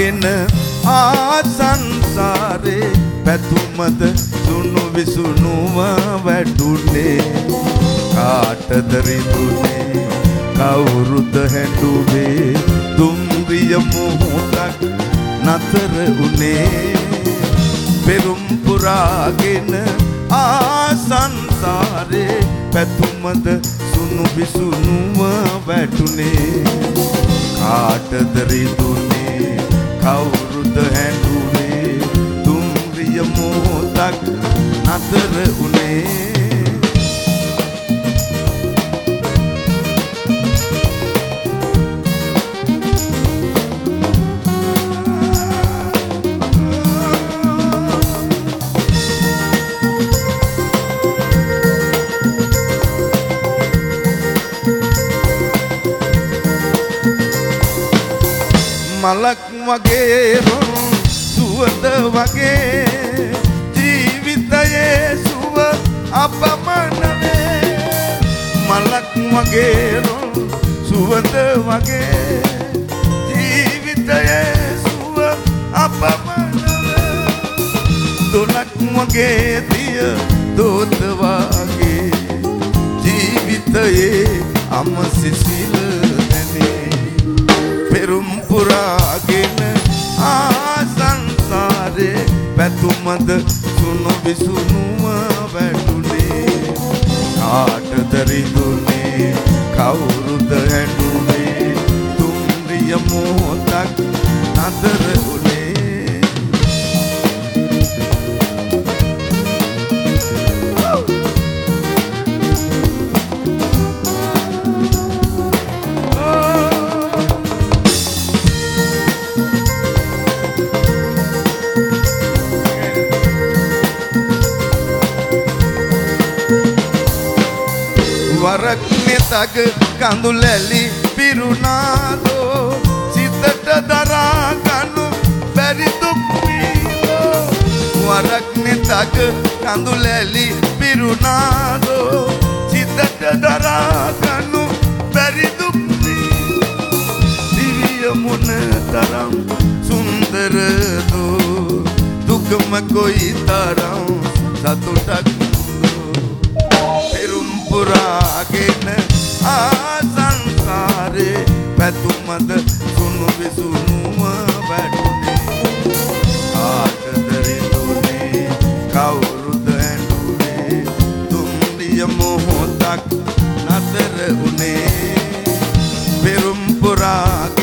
පුරාගෙන ආසංසාරේ පැතුමද සුණු විසුණුව වැටුනේ කාටද රිදුනේ කවුරුද හැඬුවේ දුම්රිය මොහොතක් නතර උනේ පෙරුම් පුරාගෙන ආසංසාරේ පැතුමද සුණු විසුණුව වැටුනේ කාටද රිදුනේ කවුරුද හැඬුවේ දුම්රිය මොහොතක් නතර උනේ මලක් වගේ සුවඳ වගේ ජීවිතයේ සුව අපමණ වේ මලක් වගේ සුවඳ වගේ ජීවිතයේ සුව අපමණ වේ දුලක් වගේ දිය දෝත වගේ ජීවිතයේ අමසිසිල පෙරුම් පුරාගෙන ආසංසාරේ පැතුමද සුණු විසුණුව වැටුනේ කාටද රිදුනේ කවුරුද හැඬුනේ දුම්රිය මොහොතක් නතර උනේ වරක් නෙතක කඳුලැලි පිරුණාදෝ සිතට දරා ගනු බැරි දුක් වීදෝ වරක් නෙතක කඳුලැලි පිරුණාදෝ සිතට දරා ගනු බැරි දුක් වීදෝ දිවිය මොන තරම් සුන්දරදෝ දුකම කොයි තරම් සතුටක් පුරාගෙන ආසංසාරේ පැතුමද සුණු විසුණුව වැටුනේ කාටද රිදුනේ කවුරුද හැඬුනේ දුම්රිය මොහොතක් නතර උනේ පෙරුම් පුරාගෙන